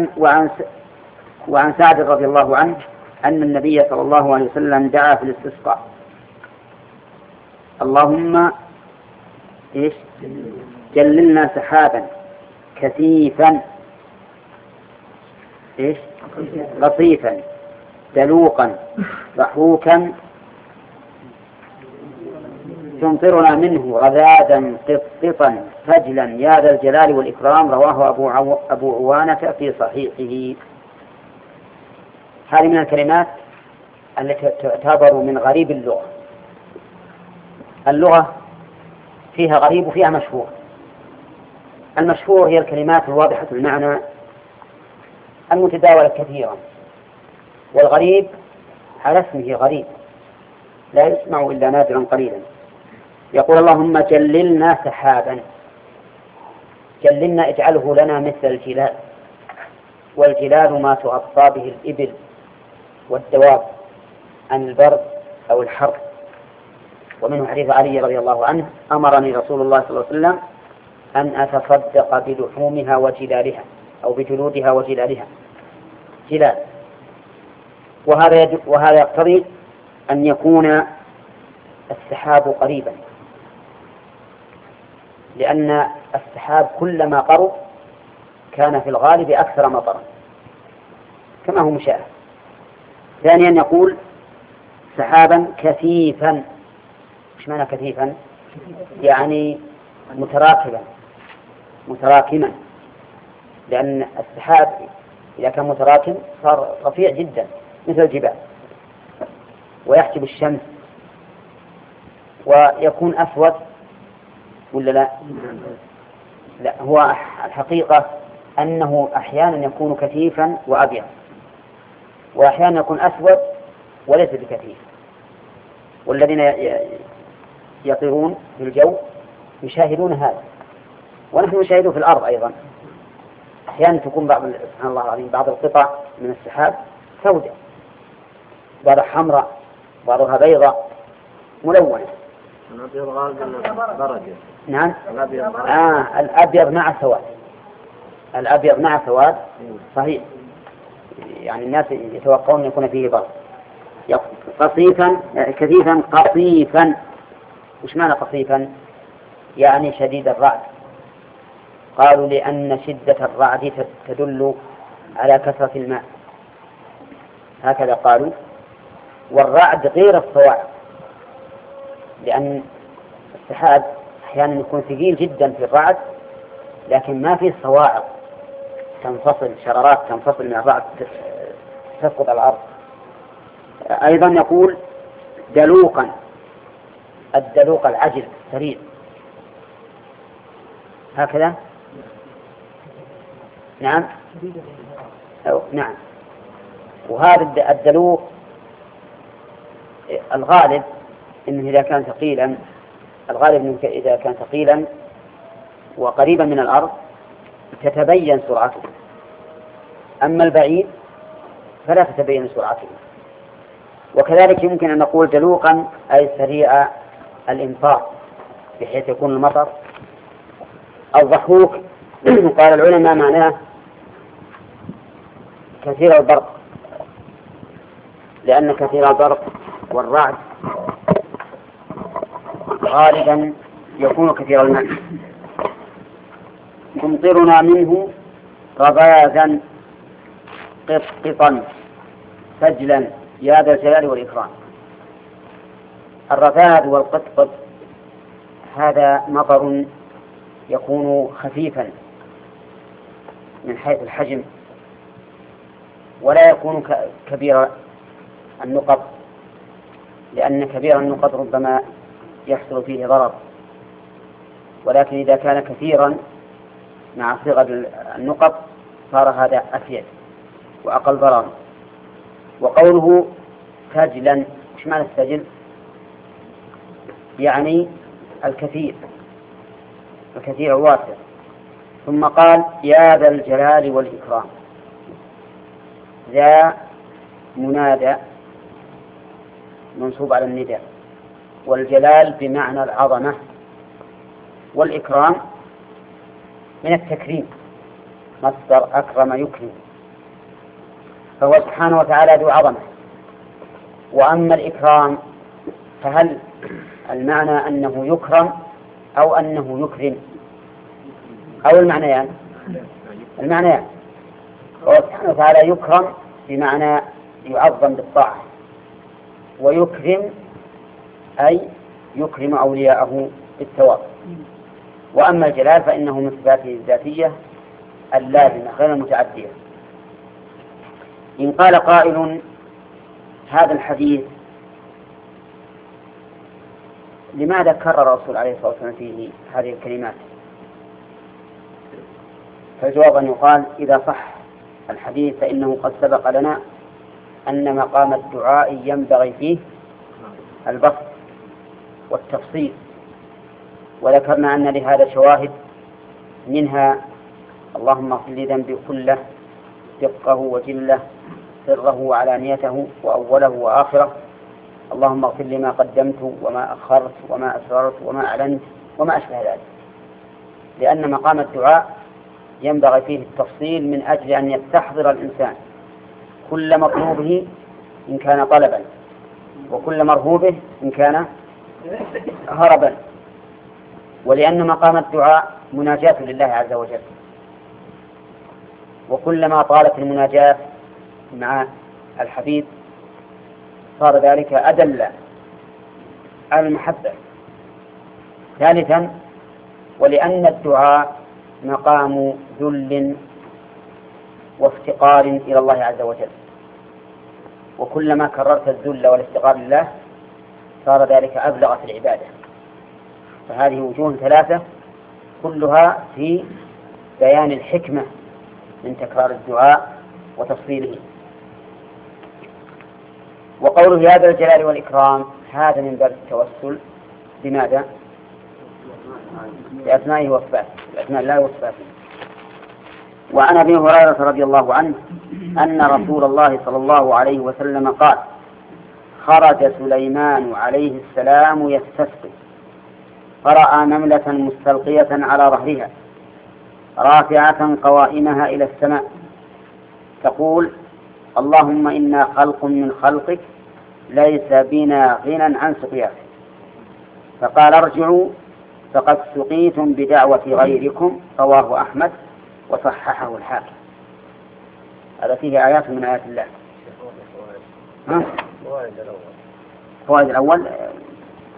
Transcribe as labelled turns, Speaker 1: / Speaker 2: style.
Speaker 1: وعن سعد رضي الله عنه أن النبي صلى الله عليه وسلم دعا في الاستسقاء: اللهم جللنا سحابا كثيفا لطيفا دلوقا ضحوكا تمطرنا منه غذادا قططا فجلا يا ذا الجلال والإكرام. رواه أبو عوانة في صحيحه. هذه من الكلمات التي تعتبر من غريب اللغة. اللغة فيها غريب وفيها مشهور. المشهور هي الكلمات الواضحة المعنى المتداولة كثيرا، والغريب على اسمه غريب لا يسمع إلا نادرا قليلا. يقول: اللهم جللنا سحابا. جللنا اجعله لنا مثل الجلال، والجلال ما تغطى به الإبل والدواب عن البرد أو الحر. ومنه حديث علي رضي الله عنه: أمرني رسول الله صلى الله عليه وسلم أن أتصدق بلحومها وجلالها أو بجلودها وجلالها. جلال. وهذا يقتضي أن يكون السحاب قريبا، لأن السحاب كلما قرب كان في الغالب أكثر مطرا كما هو مشاهد. ثانيا يقول: سحابا كثيفا. ايش معنى كثيفا؟ يعني متراكما، لأن السحاب إذا كان متراكم صار رفيع جدا مثل الجبال ويحجب الشمس ويكون أسود ولا لا؟ لا، هو الحقيقة أنه أحيانا يكون كثيفا وأبيض، وأحيانا يكون أسود وليس بكثيف. والذين يطيرون في الجو يشاهدون هذا، ونحن نشاهده في الأرض أيضا. أحيانا تكون سبحان الله العظيم بعض القطع من السحاب سوداء، بعضها حمراء، بعضها بيضاء ملونة. نعم. الأبيض مع سواد. الأبيض مع سواد صحيح، يعني الناس يتوقعون أن يكون فيه برد. قصيفا كثيفا قصيفا. وش معنى قصيفا؟ يعني شديد الرعد. قالوا لأن شدة الرعد تدل على كثرة الماء، هكذا قالوا. والرعد غير الصواعق، لأن السحاب أحيانا يكون ثقيل جدا في الرعد لكن ما فيه صواعق تنفصل، شرارات تنفصل من الرعد تسقط على الأرض. أيضا يقول دلوقا. الدلوق العجل سريع هكذا. نعم. نعم. وهذا الدلوق الغالب إنه إذا كان ثقيلا، إذا كان ثقيلا وقريبا من الأرض تتبين سرعته، أما البعيد فلا تتبين سرعته. وكذلك يمكن أن نقول دلوقا أي سريع الإمطار بحيث يكون المطر. الضحوك قال العلماء معناه كثير البرق، لأن كثير البرق والرعد غالبا يكون كثير الماء. تمطرنا منه غباذا قطقطا فجلا يا ذا الجلال والإكرام. الرذاذ والقطقط هذا مطر يكون خفيفا من حيث الحجم ولا يكون كبير النقط، لأن كبير النقط ربما يحصل فيه ضرر، ولكن إذا كان كثيرا مع صغر النقط صار هذا أفيد وأقل ضرر. وقوله سجلا، إيش معنى السجل؟ يعني الكثير الواسع. ثم قال يا ذا الجلال والإكرام. ذا منادى منصوب على النداء، والجلال بمعنى العظمة، والإكرام من التكريم، مصدر أكرم يكرم، فهو سبحانه وتعالى ذو عظمة. وأما الإكرام فهل المعنى أنه يكرم أو أنه يكرم أو المعنيان؟ المعنيان. فهو سبحانه وتعالى يكرم بمعنى يعظم بالطاعة، ويكرم أي يكرم أولياءه بالثواب. وأما الجلال فإنه من صفاته الذاتية اللازمة غير المتعدية. إن قال قائل هذا الحديث لماذا كرر الرسول عليه الصلاة والسلام فيه هذه الكلمات؟ فالجواب أن يقال إذا صح الحديث فإنه قد سبق لنا أن مقام الدعاء ينبغي فيه البسط والتفصيل، وذكرنا أن لهذا شواهد، منها اللهم اغفر لي ذنبي كله دقه وجله سره وعلانيته وأوله وآخره، اللهم اغفر لي ما قدمت وما أخرت وما أسررت وما أعلنت وما أشبه ذلك، لأن مقام الدعاء ينبغي فيه التفصيل من أجل أن يستحضر الإنسان كل مطلوبه إن كان طلبا، وكل مرهوبه إن كان هربا، ولأن مقام الدعاء مناجاة لله عز وجل، وكلما طالت المناجاة مع الحبيب صار ذلك أدل على المحبة. ثالثا ولأن الدعاء مقام ذل وافتقار إلى الله عز وجل، وكلما كررت الذل والافتقار لله صار ذلك أبلغ في العبادة. فهذه وجوه ثلاثة كلها في بيان الحكمة من تكرار الدعاء وتفصيله. وقوله هذا الجلال والإكرام هذا من باب التوسل بماذا؟ بأسمائه وصفاته، بأسماء الله وصفاته. وعن أبي هريرة رضي الله عنه أن رسول الله صلى الله عليه وسلم قال خرج سليمان عليه السلام يستسقي فرأى نملة مستلقية على ظهرها رافعة قوائمها إلى السماء تقول اللهم إنا خلق من خلقك ليس بنا غنى عن سقياك، فقال ارجعوا فقد سقيتم بدعوة غيركم، رواه أحمد وصححه الحاكم. هذا فيه آيات من آيات الله. فوائد الأول